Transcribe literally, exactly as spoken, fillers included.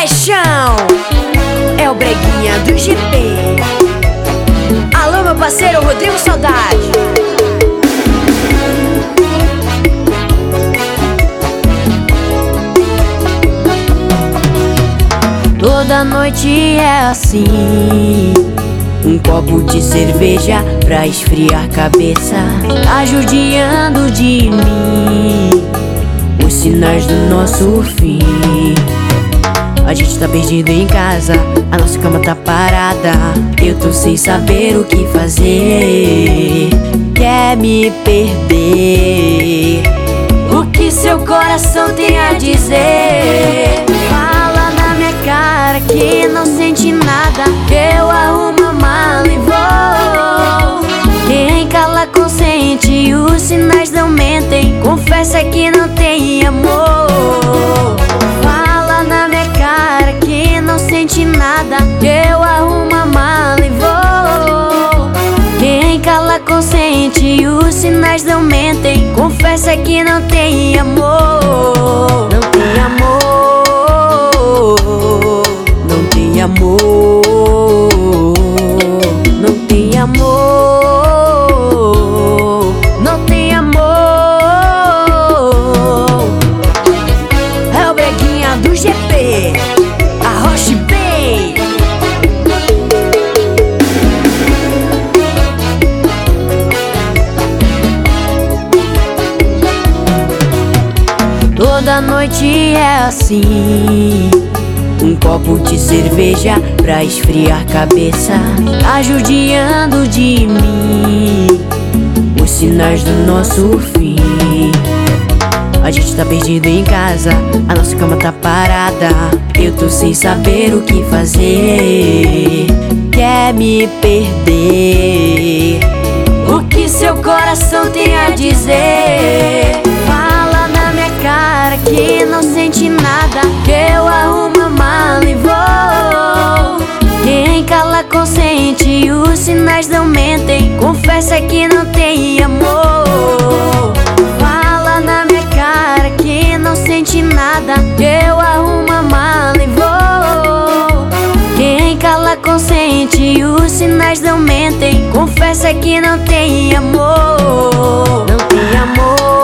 paixão é o breguinha do G P. Alô, meu parceiro Rodrigo Saudade. Toda noite é assim, um copo de cerveja pra esfriar a cabeça, tá judiando de mim os sinais do nosso fim. A gente tá perdido em casa, a nossa cama tá parada, eu tô sem saber o que fazer. Quer me perder? O que seu coração tem a dizer? Fala na minha cara que não sente nada, eu arrumo a mala e vou. Quem cala consente, os sinais não mentem, confessa que não tem amor. Fala na minha cara que não sente nada, eu arrumo a mala e vou. Quem cala consente, os sinais não mentem, confessa que não tem amor. Não tem amor, não tem amor, não tem amor, não tem amor. É o breguinha do G P, Arrocha bem. Toda noite é assim, um copo de cerveja pra esfriar a cabeça, tá judiando de mim os sinais do nosso fim. A gente tá perdido em casa, a nossa cama tá parada, eu tô sem saber o que fazer. Quer me perder? O que seu coração tem a dizer? Fala na minha cara que não sente nada, eu arrumo a mala e vou. Quem cala consente, os sinais não mentem, confessa que não tem amor. Fala na minha cara que não sente nada, eu arrumo a mala e vou. Quem cala consente, os sinais não mentem, confessa que não tem amor. Não tem amor.